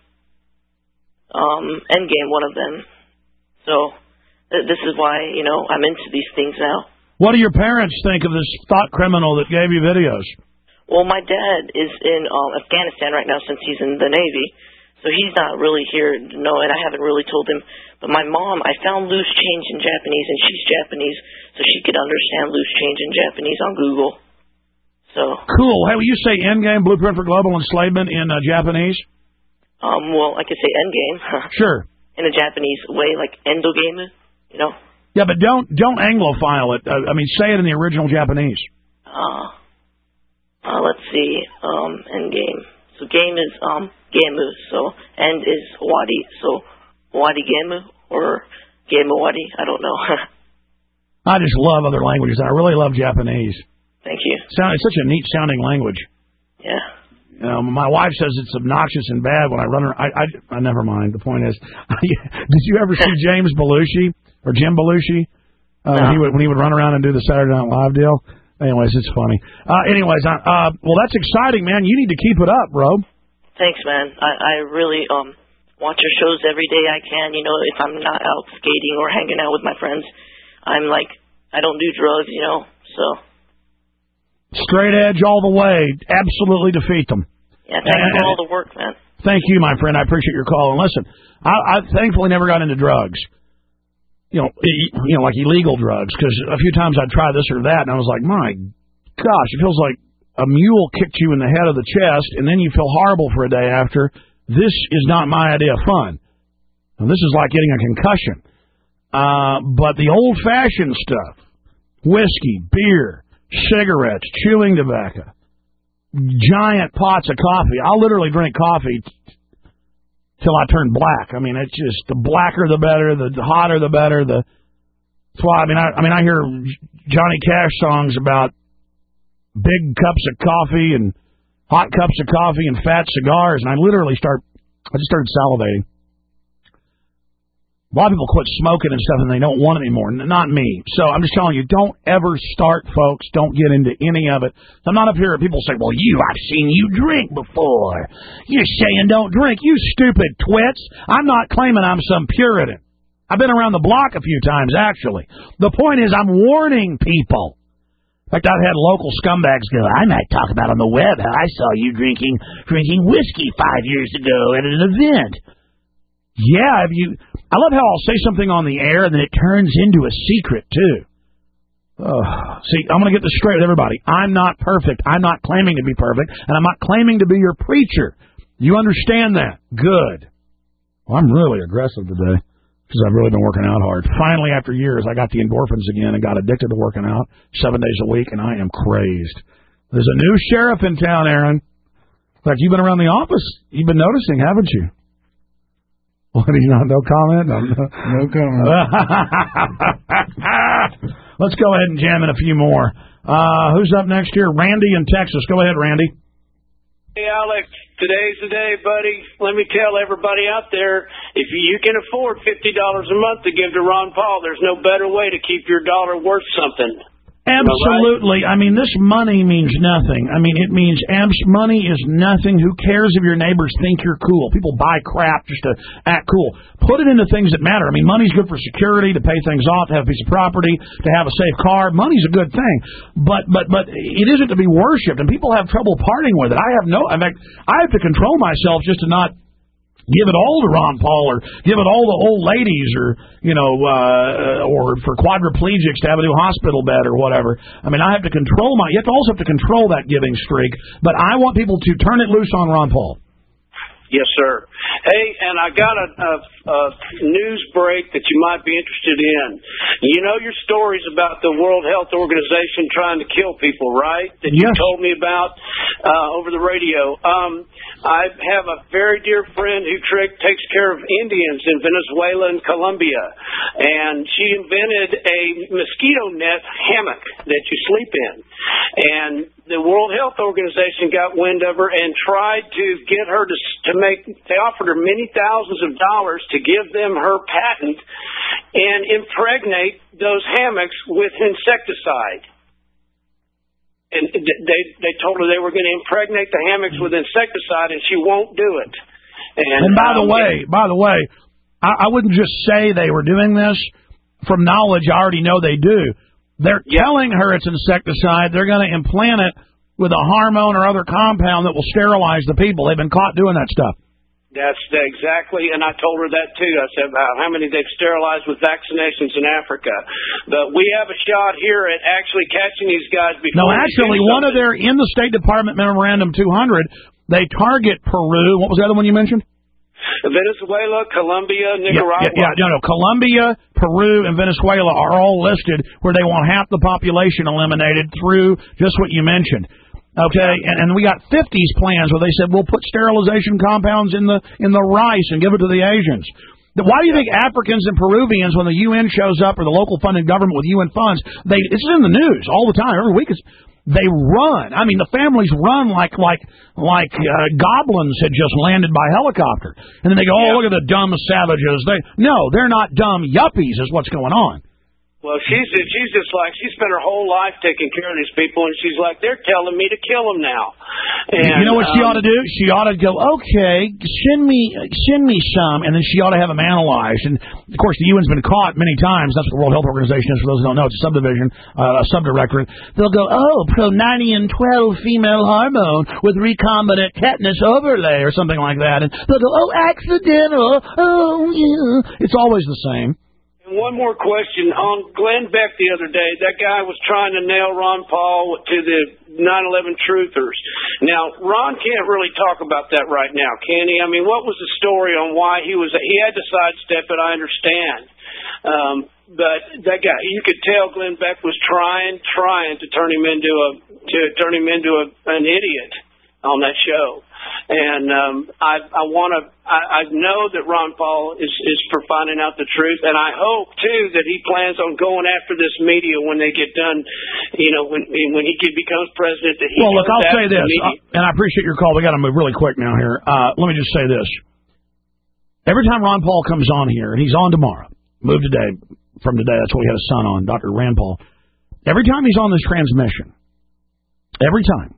Endgame, one of them. So this is why, I'm into these things now. What do your parents think of this thought criminal that gave you videos? Well, my dad is in Afghanistan right now since he's in the Navy, so he's not really here to know, and I haven't really told him. But my mom, I found loose change in Japanese, and she's Japanese, so she could understand loose change in Japanese on Google. So cool. Hey, will you say Endgame, Blueprint for Global Enslavement in Japanese? Well, I could say Endgame. Sure. In a Japanese way, like Endogame, Yeah, but don't Anglophile it. I mean, say it in the original Japanese. Let's see. Endgame. So game is Gamu, so and is Wadi, so Wadi Gamu or Gamu Wadi, I don't know. I just love other languages. I really love Japanese. Thank you. It's such a neat sounding language. Yeah. My wife says it's obnoxious and bad when I run around. I never mind. The point is, did you ever see James Belushi or Jim Belushi? No. When he would run around and do the Saturday Night Live deal. Anyways, it's funny. Well, that's exciting, man. You need to keep it up, bro. Thanks, man. I really watch your shows every day I can. You know, if I'm not out skating or hanging out with my friends, I'm like, I don't do drugs, you know, so. Straight edge all the way. Absolutely defeat them. Yeah, thanks for all the work, man. Thank you, my friend. I appreciate your call. And listen, I thankfully never got into drugs. You know, like illegal drugs, because a few times I'd try this or that, and I was like, my gosh, it feels like a mule kicked you in the head of the chest, and then you feel horrible for a day after. This is not my idea of fun. Now, this is like getting a concussion. But the old-fashioned stuff, whiskey, beer, cigarettes, chewing tobacco, giant pots of coffee. I'll literally drink coffee till I turn black. I mean, it's just the blacker the better, the hotter the better. That's why I hear Johnny Cash songs about big cups of coffee and hot cups of coffee and fat cigars, and I just started salivating. A lot of people quit smoking and stuff, and they don't want it anymore. Not me. So I'm just telling you, don't ever start, folks. Don't get into any of it. I'm not up here. People say, well, I've seen you drink before. You're saying don't drink. You stupid twits. I'm not claiming I'm some Puritan. I've been around the block a few times, actually. The point is I'm warning people. In fact, I've had local scumbags go, I might talk about on the web how I saw you drinking whiskey 5 years ago at an event. Yeah, I love how I'll say something on the air and then it turns into a secret, too. See, I'm going to get this straight with everybody. I'm not perfect. I'm not claiming to be perfect, and I'm not claiming to be your preacher. You understand that? Good. Well, I'm really aggressive today because I've really been working out hard. Finally, after years, I got the endorphins again and got addicted to working out 7 days a week, and I am crazed. There's a new sheriff in town, Aaron. In fact, you've been around the office. You've been noticing, haven't you? What do you know? No comment? No comment. Let's go ahead and jam in a few more. Who's up next here? Randy in Texas. Go ahead, Randy. Hey, Alex. Today's the day, buddy. Let me tell everybody out there, if you can afford $50 a month to give to Ron Paul, there's no better way to keep your dollar worth something. Absolutely. I mean, this money means nothing. I mean, it means money is nothing. Who cares if your neighbors think you're cool? People buy crap just to act cool. Put it into things that matter. I mean, money's good for security, to pay things off, to have a piece of property, to have a safe car. Money's a good thing. But it isn't to be worshipped, and people have trouble parting with it. In fact, I have to control myself just to not give it all to Ron Paul, or give it all to old ladies, or or for quadriplegics to have a new hospital bed or whatever. I mean, you have to also have to control that giving streak. But I want people to turn it loose on Ron Paul. Yes, sir. Hey, and I got a news break that you might be interested in. You know your stories about the World Health Organization trying to kill people, right? That you told me about over the radio. I have a very dear friend who takes care of Indians in Venezuela and Colombia, and she invented a mosquito net hammock that you sleep in. And the World Health Organization got wind of her and tried to get her to make. They offered her many thousands of dollars to give them her patent and impregnate those hammocks with insecticide. And they told her they were going to impregnate the hammocks with insecticide, and she won't do it. And by the way, I wouldn't just say they were doing this. From knowledge, I already know they do. They're telling her it's insecticide. They're going to implant it with a hormone or other compound that will sterilize the people. They've been caught doing that stuff. That's exactly, and I told her that too. I said how many they've sterilized with vaccinations in Africa. But we have a shot here at actually catching these guys before. No, actually, one of their, in the State Department Memorandum 200, they target Peru. What was the other one you mentioned? Venezuela, Colombia, Nicaragua. Colombia, Peru, and Venezuela are all listed where they want half the population eliminated through just what you mentioned. Okay, and we got 50s plans where they said we'll put sterilization compounds in the rice and give it to the Asians. Why do you think Africans and Peruvians, when the UN shows up or the local funded government with UN funds, it's in the news all the time, every week. They run. I mean, the families run like goblins had just landed by helicopter, and then they go, "Oh, look at the dumb savages." They're not dumb yuppies, is what's going on. Well, she's just like, she spent her whole life taking care of these people, and she's like, they're telling me to kill them now. And, you know what she ought to do? She ought to go, okay, send me some, and then she ought to have them analyzed. And, of course, the UN's been caught many times. That's what the World Health Organization is, for those who don't know. It's a subdivision, a subdirectorate. They'll go, pro-90 and 12 female hormone with recombinant tetanus overlay or something like that. And they'll go, accidental, yeah. It's always the same. And one more question. On Glenn Beck the other day, that guy was trying to nail Ron Paul to the 9/11 truthers. Now, Ron can't really talk about that right now, can he? I mean, what was the story on why he had to sidestep it, I understand. But that guy, you could tell Glenn Beck was trying to turn him into an idiot on that show. And I know that Ron Paul is for finding out the truth, and I hope too that he plans on going after this media when they get done. You know, when he becomes president. That he well, look, I'll say this, and I appreciate your call. We got to move really quick now here. Let me just say this: every time Ron Paul comes on here, and he's on tomorrow, from today. That's what we had a son on, Dr. Rand Paul. Every time he's on this transmission, every time.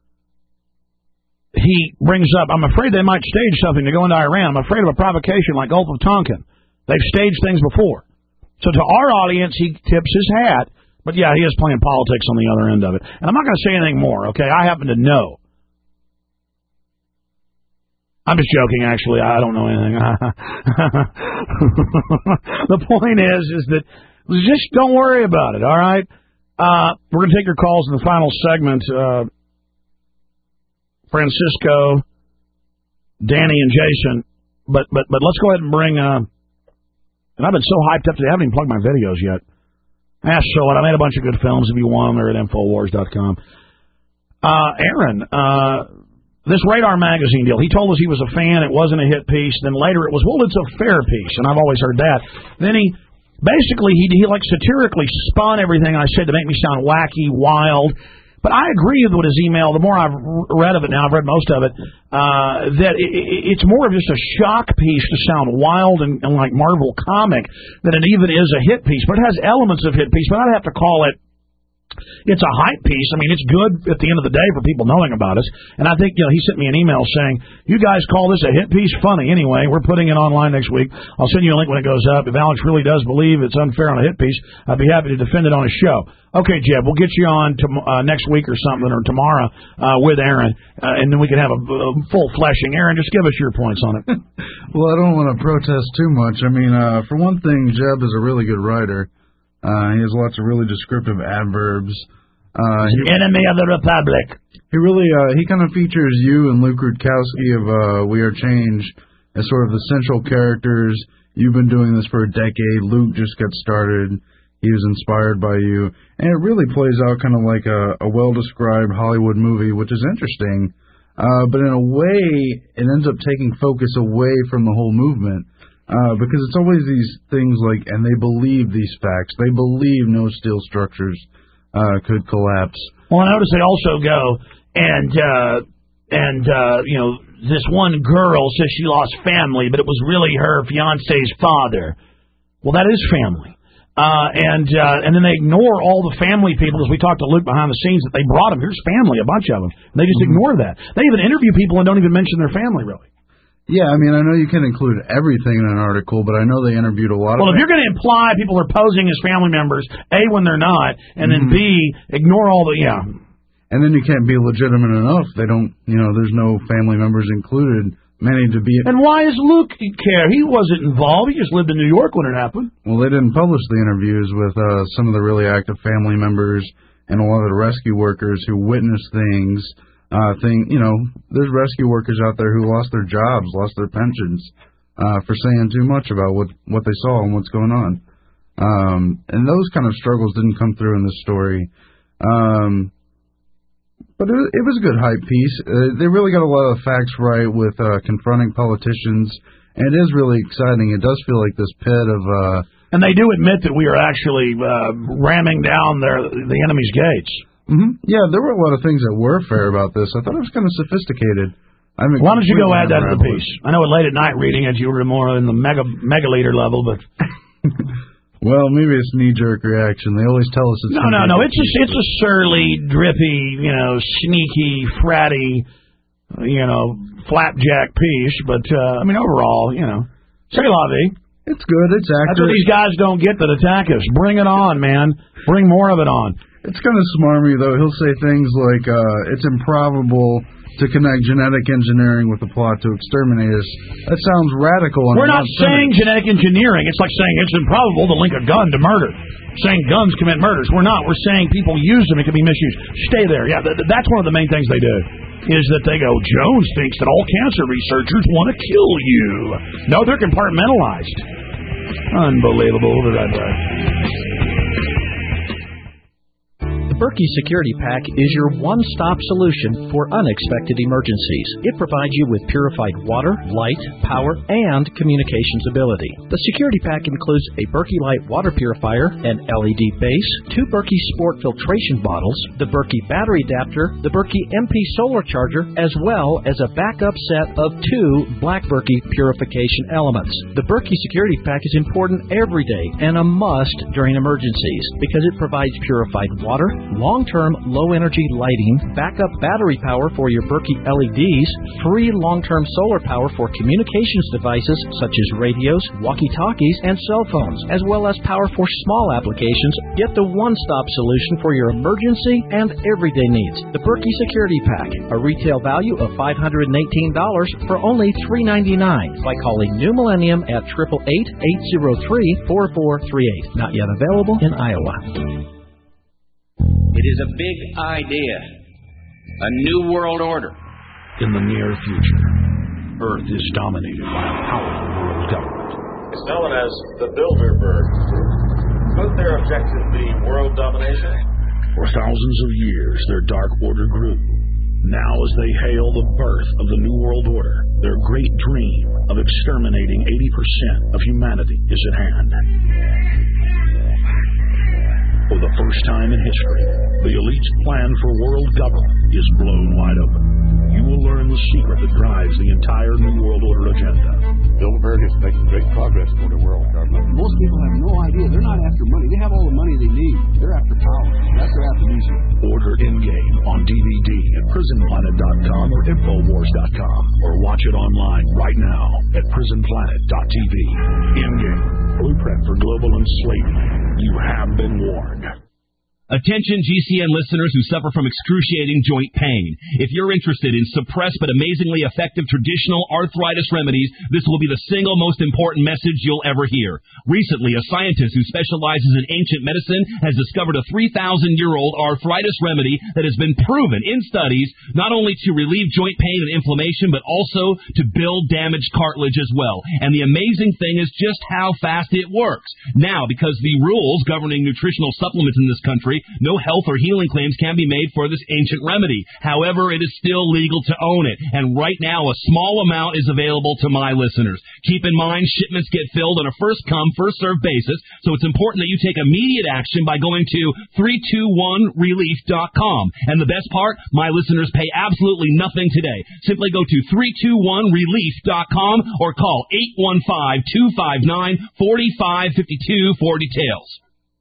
He brings up, I'm afraid they might stage something to go into Iran. I'm afraid of a provocation like Gulf of Tonkin. They've staged things before. So to our audience, he tips his hat. But, yeah, he is playing politics on the other end of it. And I'm not going to say anything more, okay? I happen to know. I'm just joking, actually. I don't know anything. The point is that just don't worry about it, all right? We're going to take your calls in the final segment. Francisco, Danny, and Jason, but let's go ahead and bring. And I've been so hyped up today, I haven't even plugged my videos yet. So what? I made a bunch of good films. If you want them, they're at Infowars.com. Aaron, this Radar magazine deal. He told us he was a fan. It wasn't a hit piece. Then later it was, well, it's a fair piece, and I've always heard that. Then he like satirically spun everything I said to make me sound wacky, wild. But I agree with his email. The more I've read of it now, I've read most of it, that it's more of just a shock piece to sound wild and like Marvel comic than it even is a hit piece. But it has elements of hit piece, but I'd have to call it, it's a hype piece. I mean, it's good at the end of the day for people knowing about us. And I think, he sent me an email saying, you guys call this a hit piece? Funny. Anyway, we're putting it online next week. I'll send you a link when it goes up. If Alex really does believe it's unfair on a hit piece, I'd be happy to defend it on a show. Okay, Jeb, we'll get you on next week or something, or tomorrow with Aaron, and then we can have a full fleshing. Aaron, just give us your points on it. Well, I don't want to protest too much. I mean, for one thing, Jeb is a really good writer. He has lots of really descriptive adverbs. Enemy of the Republic. He really, he kind of features you and Luke Rutkowski of We Are Change as sort of the central characters. You've been doing this for a decade. Luke just got started. He was inspired by you. And it really plays out kind of like a well-described Hollywood movie, which is interesting. But in a way, it ends up taking focus away from the whole movement. Because it's always these things like, and they believe these facts. They believe no steel structures could collapse. Well, I notice they also go, this one girl says she lost family, but it was really her fiance's father. Well, that is family. And then they ignore all the family people, as we talked to Luke behind the scenes, that they brought them. Here's family, a bunch of them. And they just ignore that. They even interview people and don't even mention their family, really. Yeah, I mean, I know you can't include everything in an article, but I know they interviewed a lot of... Well, if you're going to imply people are posing as family members, A, when they're not, and then B, ignore all the... Yeah. And then you can't be legitimate enough. They don't, there's no family members included. Many to be... And why does Luke care? He wasn't involved. He just lived in New York when it happened. Well, they didn't publish the interviews with some of the really active family members and a lot of the rescue workers who witnessed things. There's rescue workers out there who lost their jobs, lost their pensions for saying too much about what they saw and what's going on. And those kind of struggles didn't come through in this story. But it was a good hype piece. They really got a lot of facts right with confronting politicians, and it is really exciting. It does feel like this pit of... and they do admit that we are actually ramming down the enemy's gates. Mm-hmm. Yeah, there were a lot of things that were fair about this. I thought it was kind of sophisticated. Why don't you go add that to the piece? I know at late at night reading it, you were more in the megaliter level, but... Well, maybe it's knee-jerk reaction. They always tell us it's... No. It's a surly, drippy, sneaky, fratty, flapjack piece. But, overall, c'est la vie. It's good. It's accurate. That's what these guys don't get that attack us. Bring it on, man. Bring more of it on. It's kind of smarmy, though. He'll say things like, it's improbable to connect genetic engineering with the plot to exterminate us. That sounds radical. We're not saying genetic engineering. It's like saying it's improbable to link a gun to murder. Saying guns commit murders. We're not. We're saying people use them. It can be misused. Stay there. Yeah, that's one of the main things they do, is that they go, Jones thinks that all cancer researchers want to kill you. No, they're compartmentalized. Unbelievable. The Berkey Security Pack is your one-stop solution for unexpected emergencies. It provides you with purified water, light, power, and communications ability. The Security Pack includes a Berkey Light water purifier, an LED base, 2 Berkey Sport filtration bottles, the Berkey battery adapter, the Berkey MP solar charger, as well as a backup set of 2 Black Berkey purification elements. The Berkey Security Pack is important every day and a must during emergencies because it provides purified water, long-term low-energy lighting, backup battery power for your Berkey LEDs, free long-term solar power for communications devices such as radios, walkie-talkies, and cell phones, as well as power for small applications. Get the one-stop solution for your emergency and everyday needs. The Berkey Security Pack, a retail value of $518 for only $399 by calling New Millennium at 888-803-4438. Not yet available in Iowa. It is a big idea, a new world order. In the near future, Earth is dominated by a powerful world government. It's known as the Bilderberg Group. Could their objective be world domination? For thousands of years, their dark order grew. Now, as they hail the birth of the New World Order, their great dream of exterminating 80% of humanity is at hand. For the first time in history, the elite's plan for world government is blown wide open. You will learn the secret that drives the entire New World Order agenda. Bilderberg is making great progress toward a world government. Most people have no idea. They're not after money. They have all the money they need. They're after power. That's their amnesia. Order Endgame on DVD at prisonplanet.com or Infowars.com, or watch it online right now at prisonplanet.tv. Endgame, blueprint for global enslavement. You have been warned. Attention GCN listeners who suffer from excruciating joint pain. If you're interested in suppressed but amazingly effective traditional arthritis remedies, this will be the single most important message you'll ever hear. Recently, a scientist who specializes in ancient medicine has discovered a 3,000-year-old arthritis remedy that has been proven in studies not only to relieve joint pain and inflammation, but also to build damaged cartilage as well. And the amazing thing is just how fast it works. Now, because the rules governing nutritional supplements in this country, no health or healing claims can be made for this ancient remedy. However, it is still legal to own it. And right now, a small amount is available to my listeners. Keep in mind, shipments get filled on a first-come, first-served basis, so it's important that you take immediate action by going to 321relief.com. And the best part, my listeners pay absolutely nothing today. Simply go to 321relief.com or call 815-259-4552 for details.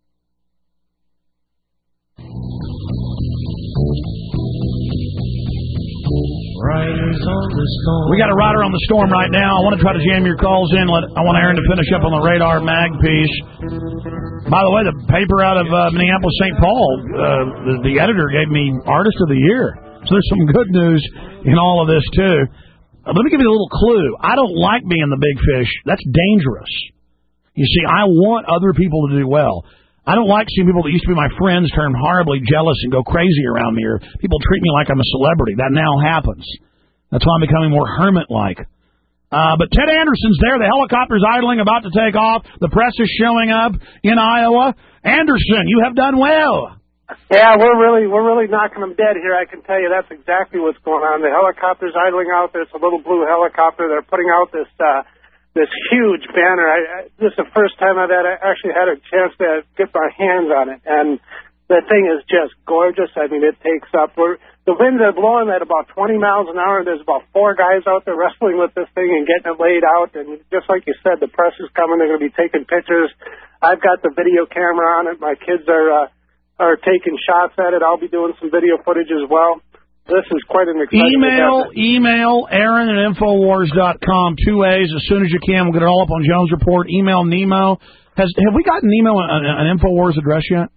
We got a rider on the storm right now. I want to try to jam your calls in. I want Aaron to finish up on the Radar Mag piece. By the way, the paper out of Minneapolis, St. Paul, the editor gave me Artist of the Year. So there's some good news in all of this, too. Let me give you a little clue. I don't like being the big fish. That's dangerous. You see, I want other people to do well. I don't like seeing people that used to be my friends turn horribly jealous and go crazy around me, or people treat me like I'm a celebrity. That now happens. That's why I'm becoming more hermit-like. But Ted Anderson's there. The helicopter's idling, about to take off. The press is showing up in Iowa. Anderson, you have done well. Yeah, we're really knocking them dead here. I can tell you that's exactly what's going on. The helicopter's idling out. There's a little blue helicopter. They're putting out this huge banner. This is the first time I've actually had a chance to get my hands on it, and the thing is just gorgeous. I mean, it takes up. The winds are blowing at about 20 miles an hour. There's about 4 guys out there wrestling with this thing and getting it laid out. And just like you said, the press is coming. They're going to be taking pictures. I've got the video camera on it. My kids are taking shots at it. I'll be doing some video footage as well. This is quite an exciting Email Aaron at Infowars.com, 2 A's, as soon as you can. We'll get it all up on Jones Report. Email Nemo. Have we gotten Nemo an Infowars address yet?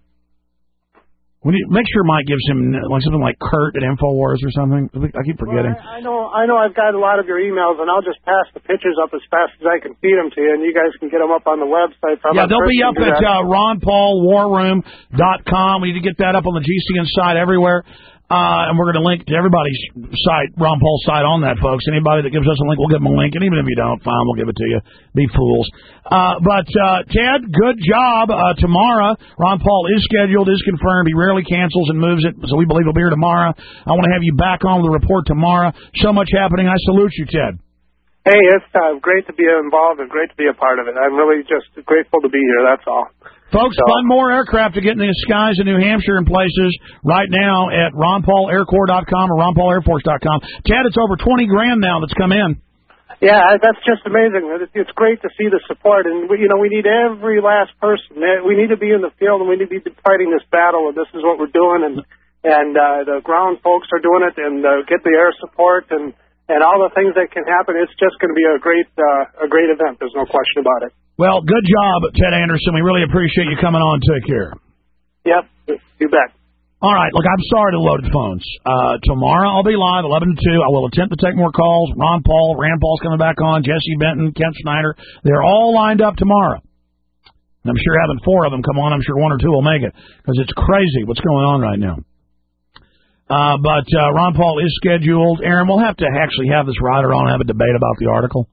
Make sure Mike gives him something like Kurt at Infowars or something. I keep forgetting. Well, I know I've got a lot of your emails, and I'll just pass the pictures up as fast as I can feed them to you, and you guys can get them up on the website. Yeah, they'll be up at RonPaulWarRoom.com. We need to get that up on the GCN site everywhere. And we're going to link to everybody's site, Ron Paul's site, on that, folks. Anybody that gives us a link, we'll give them a link. And even if you don't, fine, we'll give it to you. Be fools. But Ted, good job. Tomorrow, Ron Paul is scheduled, is confirmed. He rarely cancels and moves it, so we believe he'll be here tomorrow. I want to have you back on the report tomorrow. So much happening. I salute you, Ted. Hey, it's great to be involved and great to be a part of it. I'm really just grateful to be here, that's all. Folks, fund more aircraft to get in the skies in New Hampshire and places right now at RonPaulAirCorps.com or RonPaulAirForce.com. Chad, it's over $20,000 now that's come in. Yeah, that's just amazing. It's great to see the support, and we need every last person. We need to be in the field, and we need to be fighting this battle, and this is what we're doing, and the ground folks are doing it, and get the air support, and all the things that can happen. It's just going to be a great event. There's no question about it. Well, good job, Ted Anderson. We really appreciate you coming on. Take care. Yep, you bet. All right, look, I'm sorry to loaded phones. Tomorrow I'll be live, 11 to 2. I will attempt to take more calls. Ron Paul, Rand Paul's coming back on, Jesse Benton, Kent Snyder. They're all lined up tomorrow. And I'm sure having 4 of them come on, I'm sure 1 or 2 will make it, because it's crazy what's going on right now. But Ron Paul is scheduled. Aaron, we'll have to actually have this rider on and have a debate about the article.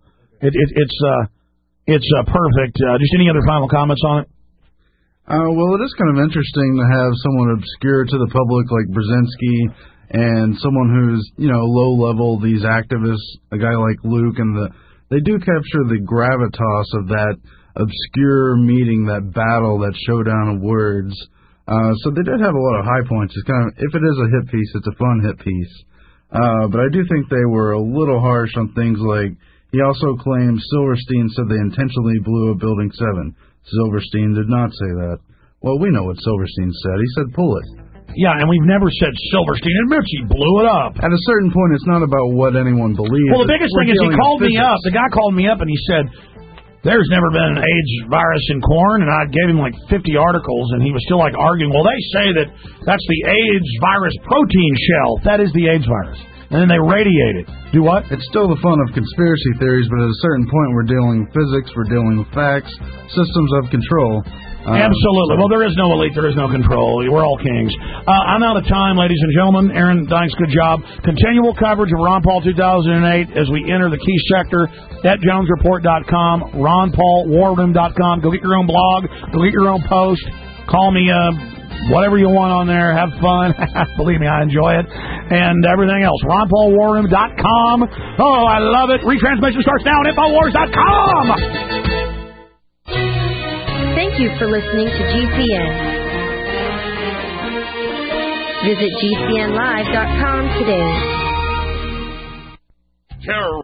It's perfect. Just any other final comments on it? Well, it is kind of interesting to have someone obscure to the public like Brzezinski and someone who's, low level, these activists, a guy like Luke, and they do capture the gravitas of that obscure meeting, that battle, that showdown of words. So they did have a lot of high points. It's kind of, if it is a hit piece, it's a fun hit piece. But I do think they were a little harsh on things like, he also claimed Silverstein said they intentionally blew up Building 7. Silverstein did not say that. Well, we know what Silverstein said. He said pull it. Yeah, and we've never said Silverstein admits he blew it up. At a certain point, it's not about what anyone believes. Well, the biggest thing is he called me up. The guy called me up and he said, there's never been an AIDS virus in corn, and I gave him like 50 articles, and he was still like arguing, well, they say that's the AIDS virus protein shell. That is the AIDS virus. And then they radiate it. Do what? It's still the fun of conspiracy theories, but at a certain point we're dealing with physics, we're dealing with facts, systems of control. Absolutely. Well, there is no elite, there is no control. We're all kings. I'm out of time, ladies and gentlemen. Aaron Dykes, good job. Continual coverage of Ron Paul 2008 as we enter the key sector at JonesReport.com, RonPaulWarRoom.com. Go get your own blog. Go get your own post. Call me whatever you want on there. Have fun. Believe me, I enjoy it. And everything else. RonPaulWarRoom.com. Oh, I love it. Retransmission starts now at Infowars.com. Thank you for listening to GCN. Visit GCNlive.com today. Terror.